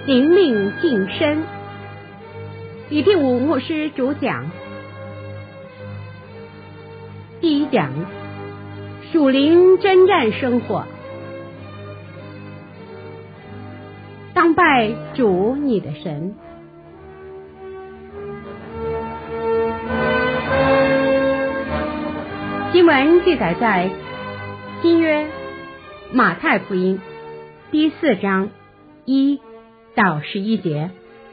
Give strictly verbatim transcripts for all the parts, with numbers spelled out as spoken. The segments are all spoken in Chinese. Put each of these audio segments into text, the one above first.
灵命晋升。李定武牧师主讲。第一讲，属灵征战生活。当拜主你的神。经文记载在新约马太福音第四章一到十一节。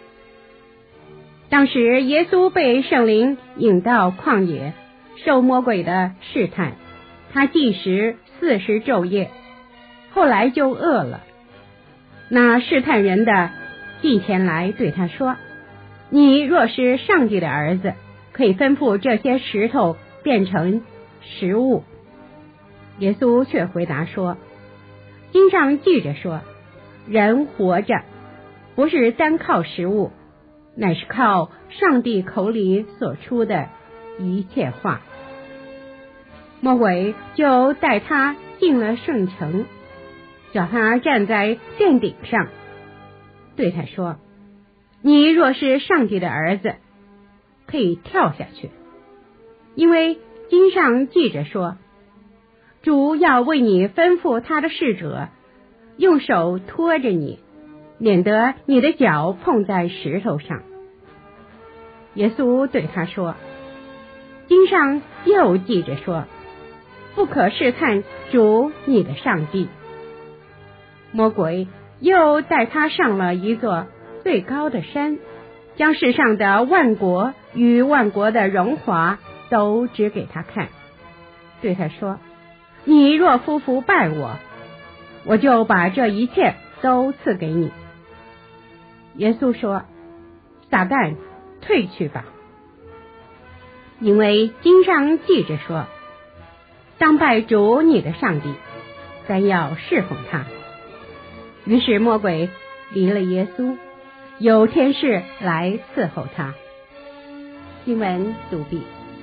当时耶稣被圣灵引到旷野，受魔鬼的试探，他禁食四十昼夜，后来就饿了。那试探人的近前来对他说：你若是上帝的儿子，可以吩咐这些石头变成食物。耶稣却回答说：经上记着说，人活着不是单靠食物，乃是靠上帝口里所出的一切话。魔鬼就带他进了圣城，叫他站在殿顶上，对他说：你若是上帝的儿子，可以跳下去，因为经上记着说，主要为你吩咐他的使者，用手托着你，免得你的脚碰在石头上。耶稣对他说：经上又记着说，不可试探主你的上帝。魔鬼又带他上了一座最高的山，将世上的万国与万国的荣华都指给他看，对他说：你若夫妇拜我，我就把这一切都赐给你。耶稣说：撒旦，退去吧，因为经上记着说，当拜主你的上帝，咱要侍奉他。于是魔鬼离了耶稣，有天使来伺候他。经文读毕。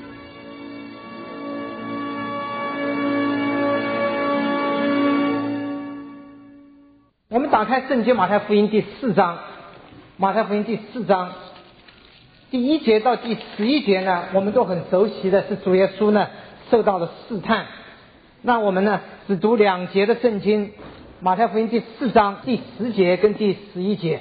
我们打开圣经马太福音第四章，马太福音第四章第一节到第十一节呢，我们都很熟悉的是主耶稣呢受到了试探。那我们呢只读两节的圣经，马太福音第四章第十节跟第十一节。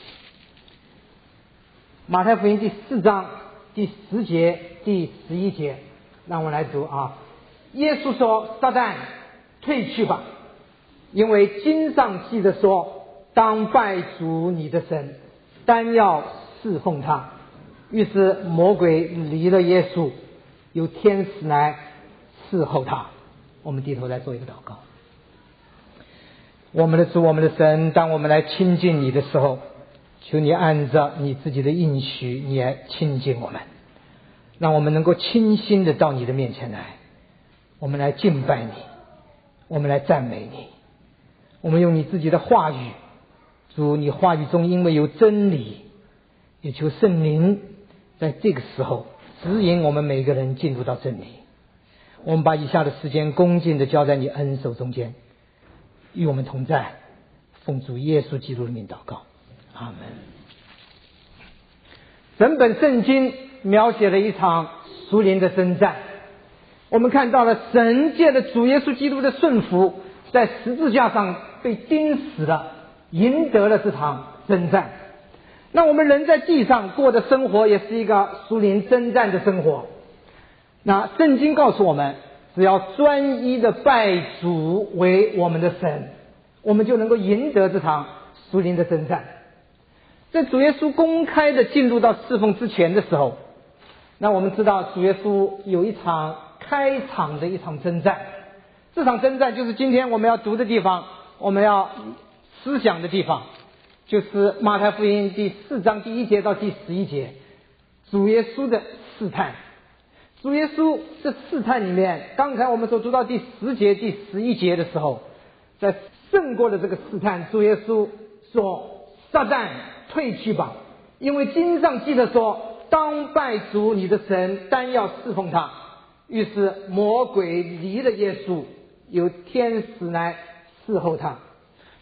马太福音第四章第十节第十一节，让我来读啊。耶稣说：撒旦，退去吧，因为经上记着说，当拜主你的神，单要侍奉他。于是魔鬼离了耶稣，有天使来伺候他。我们低头来做一个祷告。我们的主，我们的神，当我们来亲近你的时候，求你按照你自己的应许，你来亲近我们，让我们能够清心的到你的面前来，我们来敬拜你，我们来赞美你，我们用你自己的话语，主，你话语中因为有真理，也求圣灵在这个时候指引我们每个人进入到真理。我们把以下的时间恭敬的交在你恩手中间，与我们同在，奉主耶稣基督的名祷告，阿门。整本圣经描写了一场属灵的征战，我们看到了神借着主耶稣基督的顺服，在十字架上被钉死了，赢得了这场征战。那我们人在地上过的生活也是一个属灵征战的生活。那圣经告诉我们，只要专一的拜主为我们的神，我们就能够赢得这场属灵的征战。在主耶稣公开的进入到侍奉之前的时候，那我们知道主耶稣有一场开场的一场征战，这场征战就是今天我们要读的地方，我们要思想的地方，就是马太福音第四章第一节到第十一节，主耶稣的试探。主耶稣这试探里面，刚才我们所读到第十节第十一节的时候，在胜过了这个试探，主耶稣说：撒旦，退去吧，因为经上记着说，当拜主你的神，单要侍奉他。于是魔鬼离了耶稣，有天使来伺候他。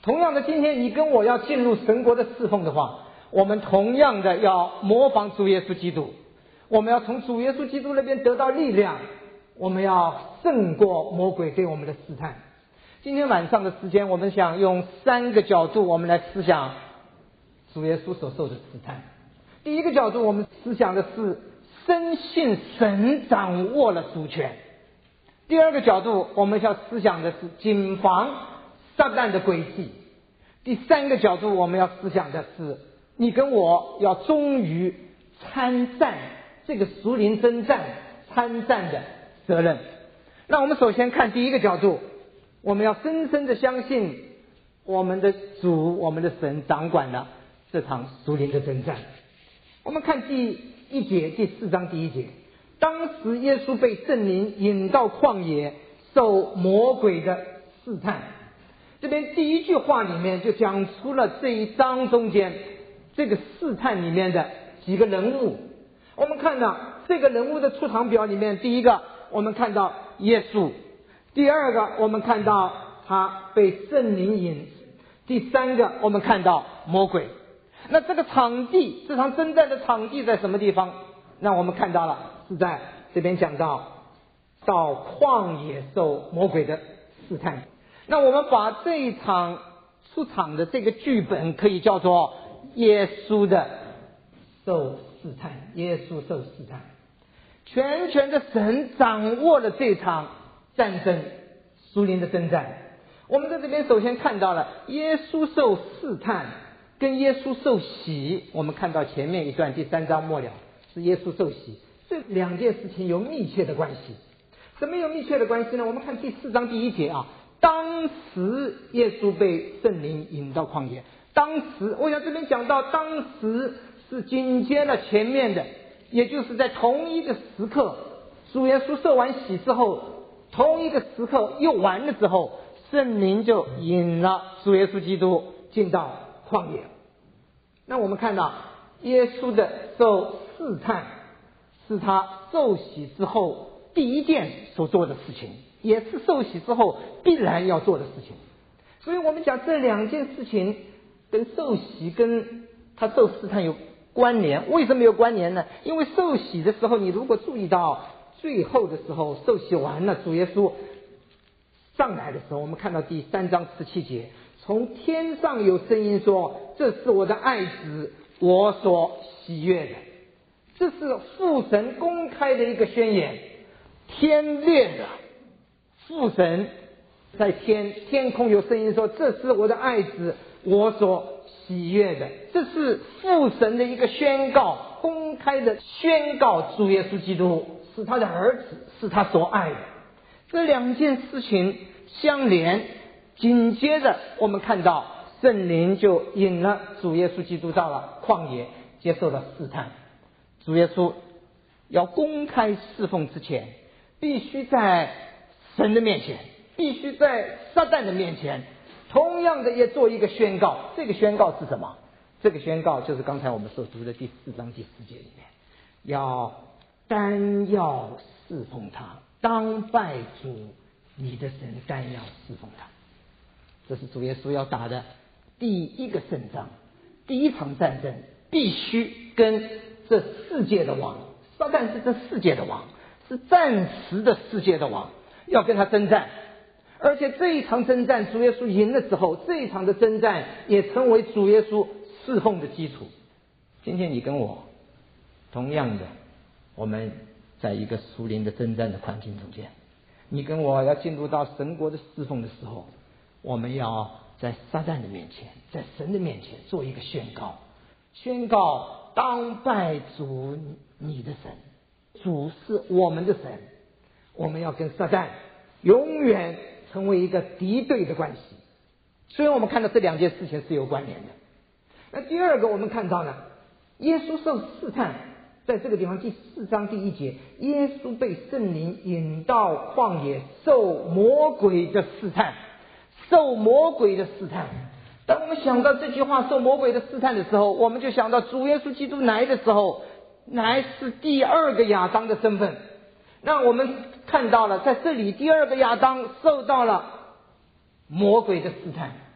同样的，今天你跟我要进入神国的侍奉的话，我们同样的要模仿主耶稣基督，我们要从主耶稣基督那边得到力量，我们要胜过魔鬼对我们的试探。今天晚上的时间，我们想用三个角度我们来思想主耶稣所受的试探。第一个角度，我们思想的是深信神掌握了主权。第二个角度，我们要思想的是谨防撒旦的诡计。第三个角度，我们要思想的是你跟我要忠于参战这个属灵征战参战的责任。那我们首先看第一个角度，我们要深深的相信我们的主，我们的神掌管了这场属灵的征战。我们看第一节，第四章第一节，当时耶稣被圣灵引到旷野，受魔鬼的试探。这边第一句话里面就讲出了这一章中间这个试探里面的几个人物。我们看到这个人物的出场表里面，第一个我们看到耶稣，第二个我们看到他被圣灵引，第三个我们看到魔鬼。那这个场地，这场征战的场地在什么地方？那我们看到了是在这边讲到到旷野受魔鬼的试探。那我们把这一场出场的这个剧本可以叫做耶稣的受试探，耶稣受试探。全权的神掌握了这场战争，属灵的征战。我们在这边首先看到了耶稣受试探跟耶稣受洗。我们看到前面一段第三章末了是耶稣受洗，这两件事情有密切的关系。什么有密切的关系呢？我们看第四章第一节啊，当时耶稣被圣灵引到旷野。当时我想这边讲到当时是紧接了前面的，也就是在同一个时刻，主耶稣受完洗之后，同一个时刻又完了之后，圣灵就引了主耶稣基督进到旷野。那我们看到耶稣的受试探是他受洗之后第一件所做的事情，也是受洗之后必然要做的事情。所以我们讲这两件事情跟受洗跟他受试探有关联。为什么有关联呢？因为受洗的时候，你如果注意到最后的时候，受洗完了，主耶稣上来的时候，我们看到第三章十七节，从天上有声音说，这是我的爱子，我所喜悦的。这是父神公开的一个宣言。天裂了，父神在天天空有声音说，这是我的爱子，我所喜悦的。这是父神的一个宣告，公开的宣告主耶稣基督是他的儿子，是他所爱的。这两件事情相连，紧接着我们看到圣灵就引了主耶稣基督到了旷野，接受了试探。主耶稣要公开侍奉之前，必须在神的面前，必须在撒旦的面前，同样的也做一个宣告。这个宣告是什么？这个宣告就是刚才我们所读的第四章第四节里面，要单要侍奉他，当拜主你的神，单要侍奉他。这是主耶稣要打的第一个胜仗，第一场战争必须跟这世界的王，撒旦是这世界的王，是暂时的世界的王，要跟他征战。而且这一场征战主耶稣赢了之后，这一场的征战也成为主耶稣侍奉的基础。今天你跟我同样的，我们在一个属灵的征战的环境中间，你跟我要进入到神国的侍奉的时候，我们要在撒旦的面前，在神的面前做一个宣告，宣告当拜主你的神，主是我们的神，我们要跟撒旦永远成为一个敌对的关系。所以我们看到这两件事情是有关联的。那第二个我们看到呢，耶稣受试探，在这个地方第四章第一节，耶稣被圣灵引到旷野，受魔鬼的试探，受魔鬼的试探。当我们想到这句话受魔鬼的试探的时候，我们就想到主耶稣基督来的时候，乃是第二个亚当的身份。那我们看到了在这里，第二个亚当受到了魔鬼的试探。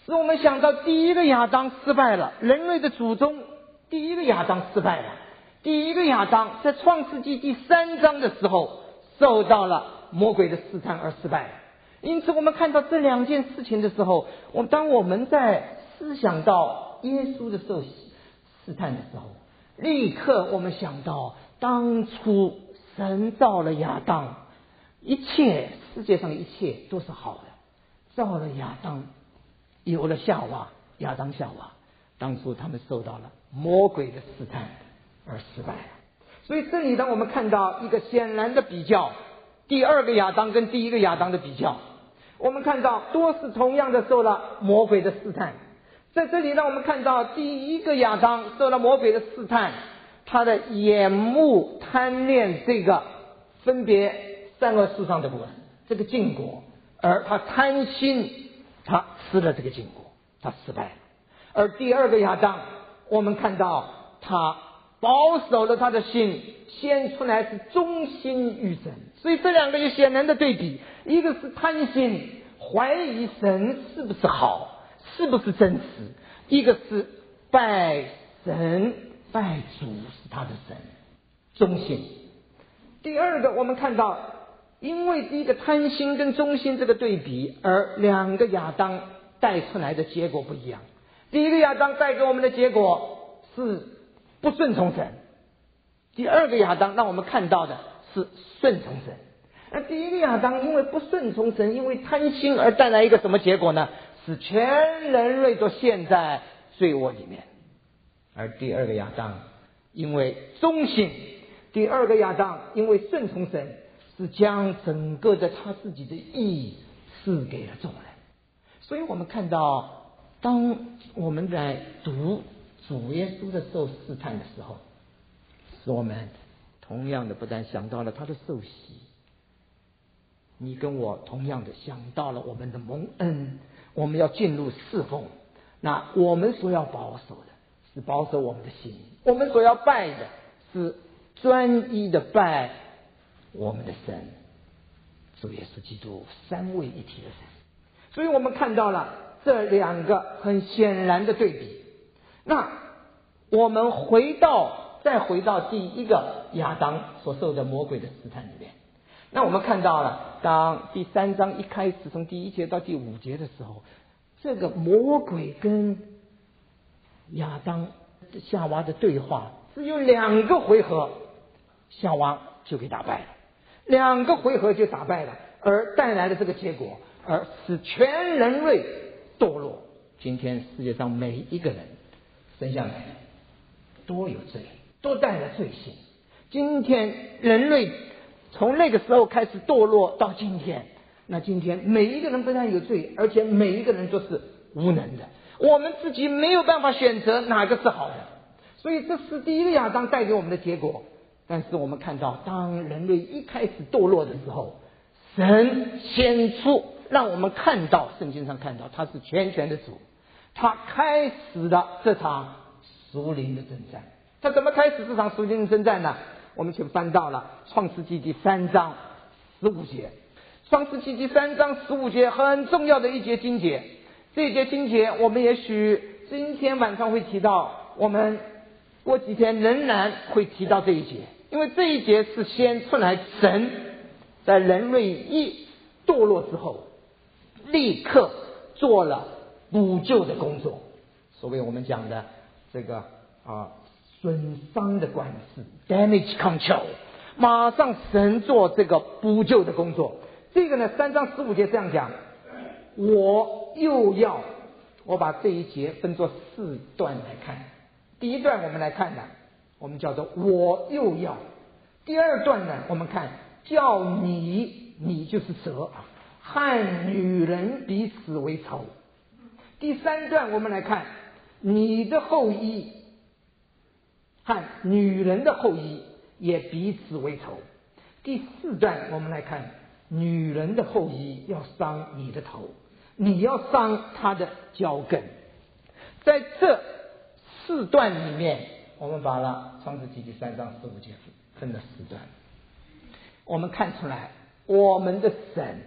使我们想到第一个亚当失败了，人类的祖宗第一个亚当失败了。第一个亚当在创世纪第三章的时候受到了魔鬼的试探而失败了。因此我们看到这两件事情的时候，我当我们在思想到耶稣的受试探的时候，立刻我们想到当初神造了亚当，一切世界上的一切都是好的，造了亚当，有了夏娃，亚当夏娃，当初他们受到了魔鬼的试探而失败了。所以这里呢，我们看到一个显然的比较，第二个亚当跟第一个亚当的比较。我们看到都是同样的受了魔鬼的试探。在这里呢，我们看到第一个亚当受了魔鬼的试探，他的眼目贪恋这个分别善恶树上的果，这个禁果，而他贪心，他吃了这个禁果，他失败了。而第二个亚当，我们看到他保守了他的心，显出来是忠心于神。所以这两个有显然的对比，一个是贪心，怀疑神是不是好，是不是真实；一个是拜神拜主是他的神，忠心。第二个我们看到，因为第一个贪心跟忠心这个对比，而两个亚当带出来的结果不一样。第一个亚当带给我们的结果是不顺从神，第二个亚当让我们看到的是顺从神。而第一个亚当因为不顺从神，因为贪心而带来一个什么结果呢？使全人类都陷在罪恶里面。而第二个亚当因为忠心，第二个亚当因为顺从神，是将整个的他自己的义赐给了众人。所以我们看到，当我们在读主耶稣的受试探的时候，使我们同样的不但想到了他的受洗，你跟我同样的想到了我们的蒙恩，我们要进入侍奉。那我们所要保守的是保守我们的心，我们所要拜的是专一的拜我们的神，主耶稣基督三位一体的神。所以我们看到了这两个很显然的对比。那我们回到再回到第一个亚当所受的魔鬼的试探里面，那我们看到了，当第三章一开始从第一节到第五节的时候，这个魔鬼跟亚当夏娃的对话只有两个回合，夏娃就给打败了，两个回合就打败了，而带来的这个结果，而使全人类堕落。今天世界上每一个人生下来都有罪，都带了罪性。今天人类从那个时候开始堕落到今天，那今天每一个人不但有罪，而且每一个人都是无能的，我们自己没有办法选择哪个是好的。所以这是第一个亚当带给我们的结果。但是我们看到，当人类一开始堕落的时候，神显出让我们看到，圣经上看到他是全权的主，他开始了这场属灵的征战。他怎么开始这场属灵的征战呢？我们就翻到了创世纪第三章十五节。创世纪第三章十五节很重要的一节经节，这一节经节我们也许今天晚上会提到，我们过几天仍然会提到这一节，因为这一节是先出来神在人类一堕落之后立刻做了补救的工作，所谓我们讲的这个啊损伤的管制 damage control， 马上神做这个补救的工作。这个呢三章十五节这样讲，我又要，我把这一节分作四段来看。第一段我们来看呢，我们叫做我又要。第二段呢，我们看叫你，你就是蛇，和女人彼此为仇。第三段我们来看你的后裔和女人的后裔也彼此为仇。第四段我们来看女人的后裔要伤你的头，你要伤她的脚跟。在这四段里面，我们把了创世纪第三章十五节分了四段。我们看出来，我们的神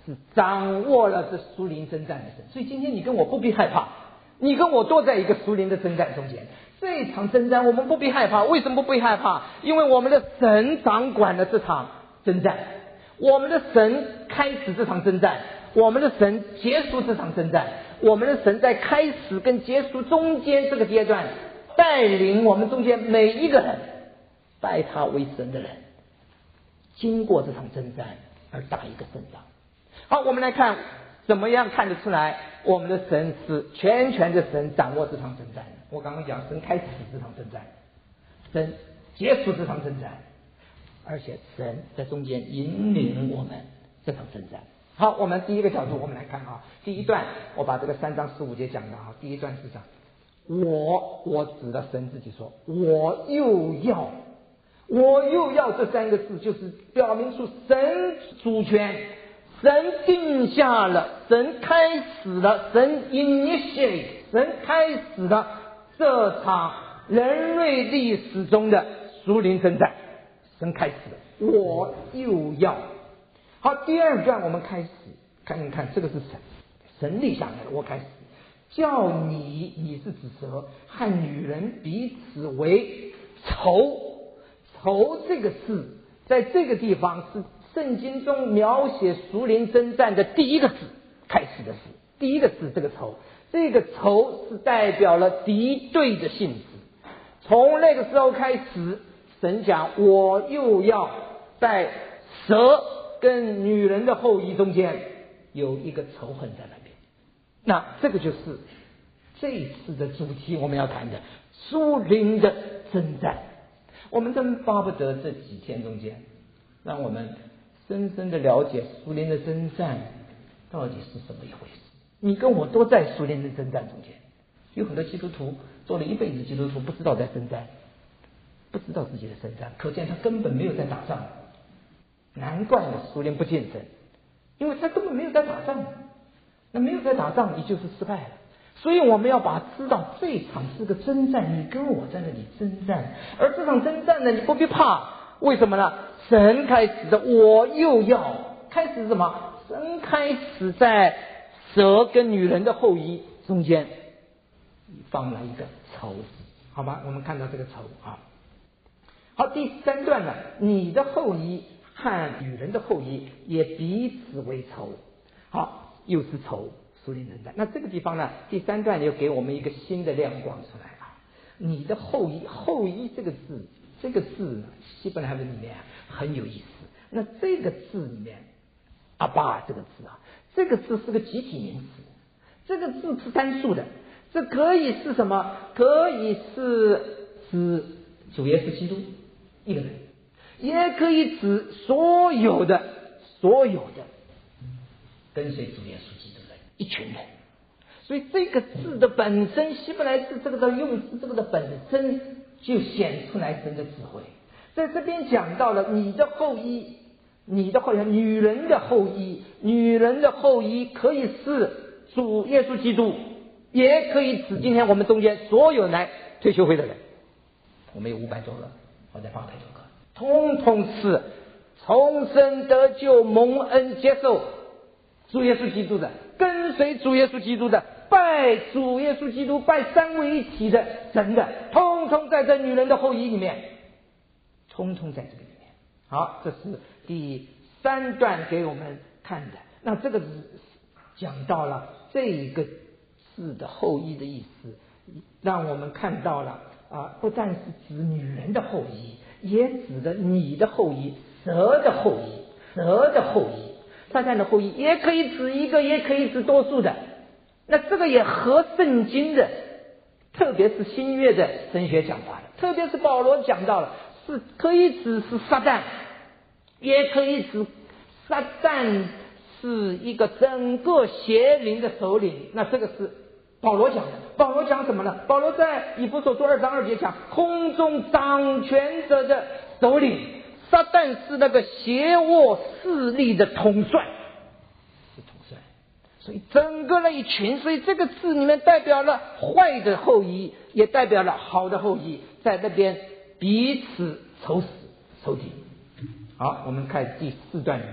是掌握了这属灵征战的神。所以今天你跟我不必害怕，你跟我都在一个属灵的征战中间。这一场征战我们不必害怕，为什么不必害怕？因为我们的神掌管了这场征战，我们的神开始这场征战，我们的神结束这场征战，我们的神在开始跟结束中间这个阶段，带领我们中间每一个人，拜他为神的人，经过这场征战而打一个胜仗。好，我们来看怎么样看得出来我们的神是全权的神，掌握这场征战。我刚刚讲神开始这场征战，神结束这场征战，而且神在中间引领我们这场征战。好，我们第一个角度我们来看啊，第一段我把这个三章十五节讲的啊，第一段是讲我我指的神自己说，我又要我又要这三个字就是表明出神主权，神定下了，神开始了，神 initiate， 神开始了这场人类历史中的属灵征战，神开始了，我又要。好，第二段我们开始看一看，这个是神神立下来了，我开始叫你，你是指蛇和女人彼此为仇。仇这个字在这个地方是圣经中描写属灵征战的第一个字，开始的是第一个字，这个仇，这个仇是代表了敌对的性质。从那个时候开始，神讲我又要在蛇跟女人的后裔中间有一个仇恨在那边。那这个就是这一次的主题我们要谈的属灵的征战。我们真巴不得这几天中间让我们深深的了解属灵的征战到底是什么一回事。你跟我都在属灵的征战中间，有很多基督徒做了一辈子基督徒，不知道在征战，不知道自己的征战，可见他根本没有在打仗。难怪呢属灵不见神，因为他根本没有在打仗。那没有在打仗，你就是失败了。所以我们要把知道这场是个征战，你跟我在那里征战，而这场征战呢，你不必怕。为什么呢？神开始的，我又要开始什么？神开始在蛇跟女人的后裔中间放了一个仇，好吧？我们看到这个仇啊。好，第三段呢，你的后裔和女人的后裔也彼此为仇。好，又是仇。属灵征战。那这个地方呢，第三段又给我们一个新的亮光出来啊！你的后裔，后裔这个字，这个字呢，希伯来文里面很有意思。那这个字里面，阿爸这个字啊，这个字是个集体名词，这个字是单数的，这可以是什么？可以是指主耶稣基督一个人，也可以指所有的所有的跟随主耶稣基督的一群人。所以这个字的本身，希伯来字这个的用字，这个的本身就显出来神的智慧。在这边讲到了你的后裔，你的后裔，女人的后裔，女人的后裔可以是主耶稣基督，也可以指今天我们中间所有来退休会的人。我们有五百多个，或者八百多个，通通是重生得救蒙恩接受主耶稣基督的，跟随主耶稣基督的，拜主耶稣基督，拜三位一体的神的，通通在这女人的后裔里面，通通在这个里面。好，这是第三段给我们看的。那这个是讲到了这一个字的后裔的意思，让我们看到了啊，不但是指女人的后裔，也指的你的后裔，蛇的后裔，蛇的后裔。撒旦的后裔也可以指一个，也可以指多数的。那这个也合圣经的，特别是新约的神学讲法的，特别是保罗讲到了，是可以指是撒旦，也可以指撒旦是一个整个邪灵的首领。那这个是保罗讲的。保罗讲什么呢？保罗在以弗所书二章二节讲，空中掌权者的首领。撒旦是那个邪恶势力的统帅，是统帅，所以整个那一群，所以这个字里面代表了坏的后裔，也代表了好的后裔，在那边彼此仇死仇敌。好，我们看第四段里面，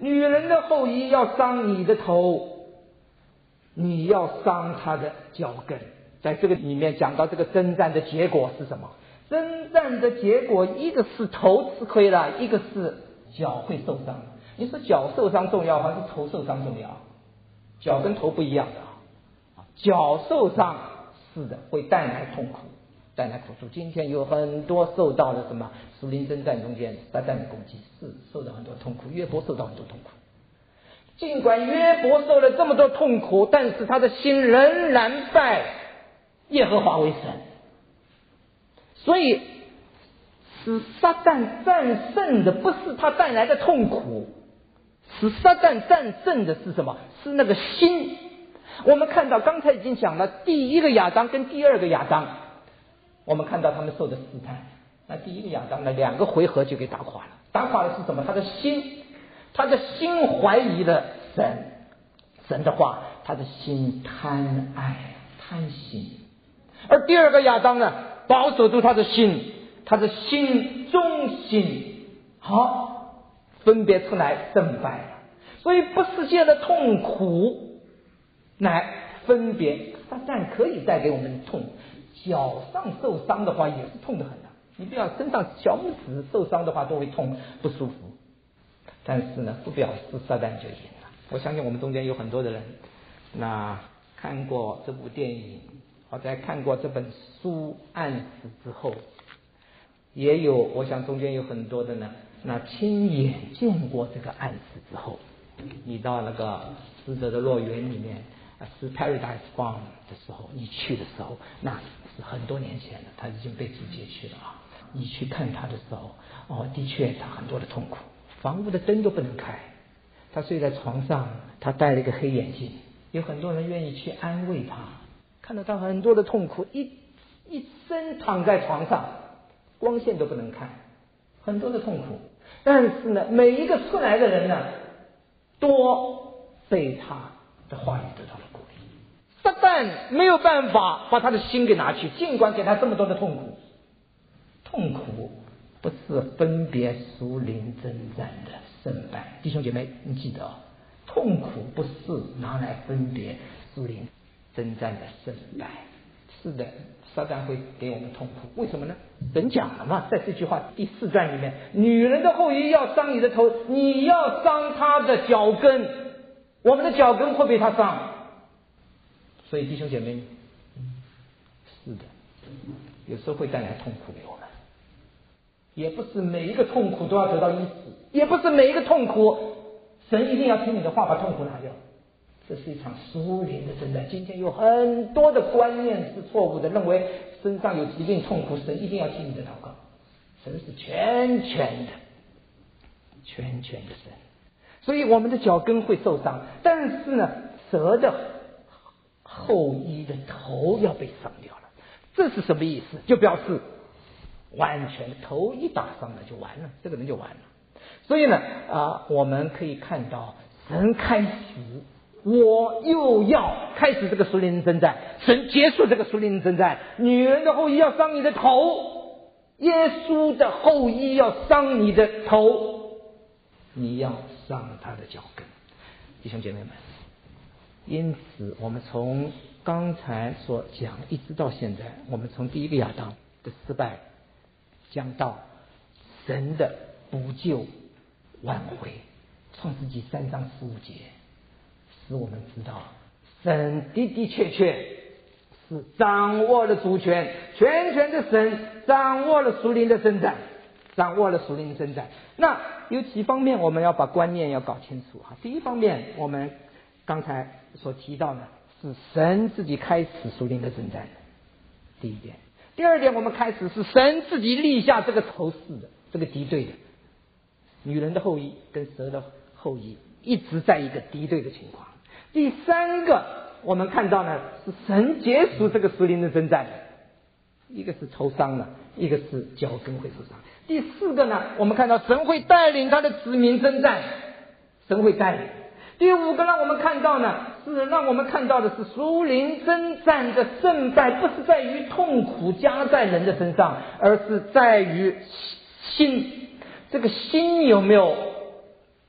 女人的后裔要伤你的头，你要伤她的脚跟。在这个里面讲到这个征战的结果是什么？征战的结果，一个是头吃亏了，一个是脚会受伤。你说脚受伤重要还是头受伤重要？脚跟头不一样的啊，脚受伤是的会带来痛苦，带来苦楚。今天有很多受到了什么属灵征战中间撒旦的攻击，是受到很多痛苦。约伯受到很多痛苦，尽管约伯受了这么多痛苦，但是他的心仍然拜耶和华为神。所以使撒旦战胜的不是他带来的痛苦，使撒旦战胜的是什么？是那个心。我们看到刚才已经讲了第一个亚当跟第二个亚当，我们看到他们受的试探。那第一个亚当呢，两个回合就给打垮了。打垮的是什么？他的心，他的心怀疑了神，神的话，他的心贪爱贪心。而第二个亚当呢，保守住他的心，他的心忠心，好分别出来胜败了。所以不是借着痛苦来分别。撒旦可以带给我们痛，脚上受伤的话也是痛得很的。你不要身上小拇指受伤的话都会痛不舒服，但是呢不表示撒旦就赢了。我相信我们中间有很多的人，那看过这部电影，或者看过这本书暗示之后，也有我想中间有很多的呢，那亲眼见过这个暗示之后，你到那个死者的乐园里面，是 Paradise Farm 的时候，你去的时候，那是很多年前了，他已经被主接去了啊。你去看他的时候，哦，的确他很多的痛苦，房屋的灯都不能开，他睡在床上，他戴了一个黑眼镜，有很多人愿意去安慰他，看到他很多的痛苦，一一生躺在床上，光线都不能看，很多的痛苦。但是呢，每一个出来的人呢，多被他的话语得到了鼓励。撒旦没有办法把他的心给拿去，尽管给他这么多的痛苦。痛苦不是分别属灵征战的胜败，弟兄姐妹，你记得，痛苦不是拿来分别属灵征战的胜败。是的，撒旦会给我们痛苦，为什么呢？人讲了嘛，在这句话第四段里面，女人的后裔要伤你的头，你要伤她的脚跟，我们的脚跟会被她伤。所以弟兄姐妹，是的，有时候会带来痛苦给我们。也不是每一个痛苦都要得到医治，也不是每一个痛苦神一定要听你的话把痛苦拿掉。这是一场属灵的征战。今天有很多的观念是错误的，认为身上有疾病痛苦神一定要听你的祷告。神是全权的，全权的神。所以我们的脚跟会受伤，但是呢，蛇的后裔的头要被伤掉了。这是什么意思？就表示完全头一打伤了就完了，这个人就完了。所以呢啊，我们可以看到神开始，我又要开始这个属灵征战，神结束这个属灵征战。女人的后裔要伤你的头，耶稣的后裔要伤你的头，你要伤他的脚跟。弟兄姐妹们，因此我们从刚才所讲一直到现在，我们从第一个亚当的失败讲到神的补救挽回，创世纪三章十五节使我们知道神的的确确是掌握了主权，全权的神掌握了属灵的征战，掌握了属灵的征战。那有几方面我们要把观念要搞清楚哈。第一方面，我们刚才所提到的是神自己开始属灵的征战的，第一点。第二点，我们开始是神自己立下这个仇视的，这个敌对的，女人的后裔跟蛇的后裔一直在一个敌对的情况。第三个，我们看到呢是神结束这个属灵的征战，一个是受伤了，一个是脚跟会受伤。第四个呢，我们看到神会带领他的子民征战，神会带领。第五个让我们看到呢，是让我们看到的是属灵征战的胜败，不是在于痛苦加在人的身上，而是在于心。这个心有没有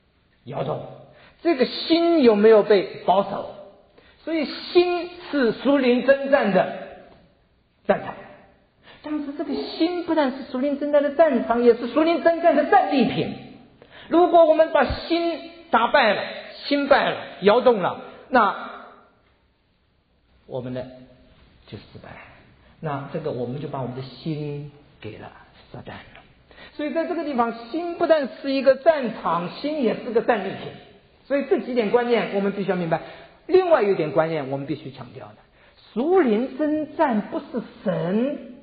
摇动，这个心有没有被保守？所以心是属灵征战的战场，但是这个心不但是属灵征战的战场，也是属灵征战的战利品。如果我们把心打败了，心败了，摇动了，那我们呢就失败了，那这个我们就把我们的心给了撒旦了。所以在这个地方，心不但是一个战场，心也是个战利品。所以这几点观念我们必须要明白。另外有一点观念我们必须强调的，属灵征战不是神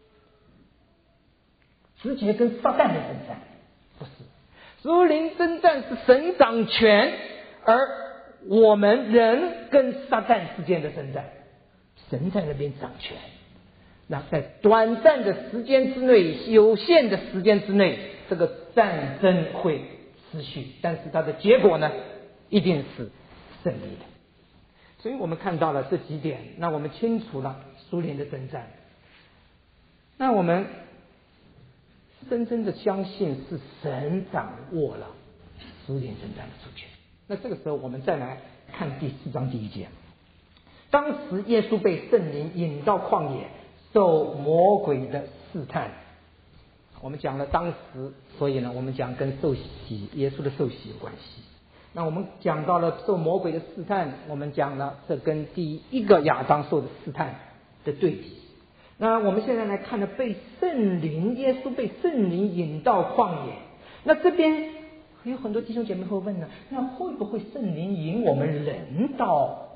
直接跟撒旦的征战，不是。属灵征战是神掌权，而我们人跟撒旦之间的征战，神在那边掌权。那在短暂的时间之内，有限的时间之内，这个战争会持续，但是它的结果呢，一定是胜利的。所以我们看到了这几点，那我们清楚了属灵的征战，那我们深深的相信是神掌握了属灵征战的主权。那这个时候我们再来看第四章第一节，当时耶稣被圣灵引到旷野，受魔鬼的试探。我们讲了当时，所以呢我们讲跟受洗，耶稣的受洗有关系。那我们讲到了受魔鬼的试探，我们讲了这跟第一个亚当受的试探的对比。那我们现在来看呢，被圣灵，耶稣被圣灵引到旷野。那这边有很多弟兄姐妹会问呢，那会不会圣灵引我们人到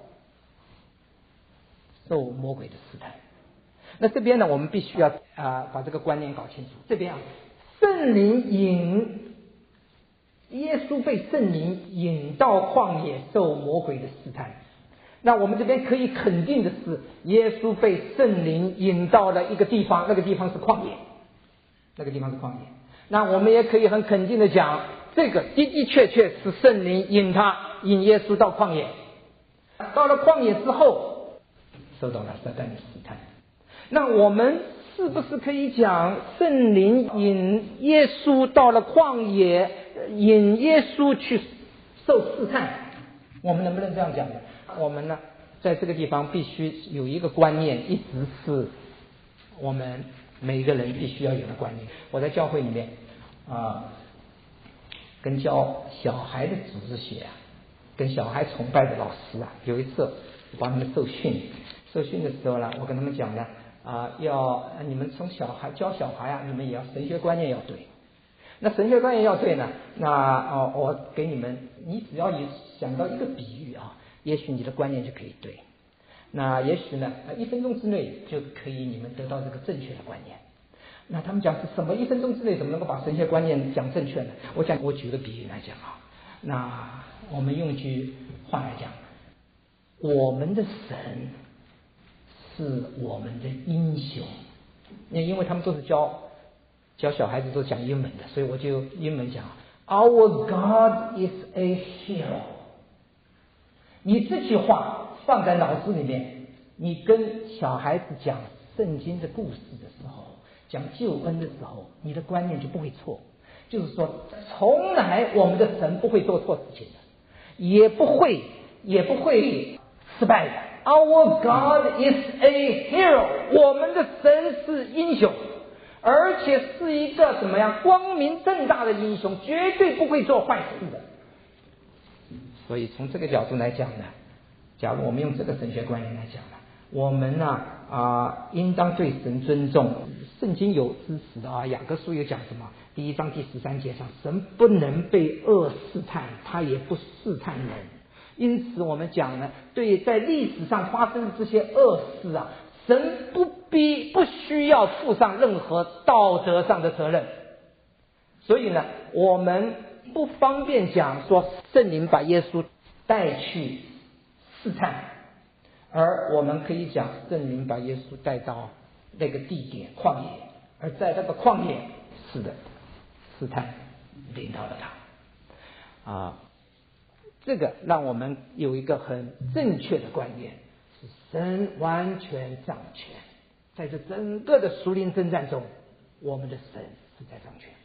受魔鬼的试探？那这边呢我们必须要啊、呃、把这个观念搞清楚。这边啊，圣灵引耶稣被圣灵引到旷野受魔鬼的试探。那我们这边可以肯定的是，耶稣被圣灵引到了一个地方，那个地方是旷野，那个地方是旷野。那我们也可以很肯定的讲，这个的的确确是圣灵引他引耶稣到旷野。到了旷野之后，受到了撒旦的试探。那我们是不是可以讲圣灵引耶稣到了旷野，引耶稣去受试探？我们能不能这样讲呢？我们呢在这个地方必须有一个观念，一直是我们每一个人必须要有的观念。我在教会里面啊、呃，跟教小孩的组织学啊，跟小孩崇拜的老师啊，有一次我帮他们受训，受训的时候呢，我跟他们讲呢啊、呃，要你们从小孩教小孩啊，你们也要神学观念要对。那神学观念要对呢，那哦，我给你们，你只要有想到一个比喻啊，也许你的观念就可以对。那也许呢，一分钟之内就可以你们得到这个正确的观念。那他们讲是什么？一分钟之内怎么能够把神学观念讲正确呢？我讲，我举个比喻来讲啊。那我们用一句话来讲，我们的神是我们的英雄。因为他们都是教教小孩子都讲英文的，所以我就英文讲 Our God is a hero。 你这句话放在脑子里面，你跟小孩子讲圣经的故事的时候，讲救恩的时候，你的观念就不会错。就是说从来我们的神不会做错事情的，也不会也不会失败的。 Our God is a hero， 我们的神是英雄，而且是一个怎么样光明正大的英雄，绝对不会做坏事的。所以从这个角度来讲呢，假如我们用这个神学观念来讲呢，我们呢啊、呃，应当对神尊重。圣经有支持的啊，雅各书有讲什么？第一章第十三节上，神不能被恶试探，他也不试探人。因此我们讲呢，对在历史上发生的这些恶事啊，神不必不需要负上任何道德上的责任。所以呢，我们不方便讲说圣灵把耶稣带去试探，而我们可以讲圣灵把耶稣带到那个地点旷野，而在那个旷野，是的，试探领到了他啊。这个让我们有一个很正确的观念，是神完全掌权，在这整个的属灵征战中，我们的神是在掌权。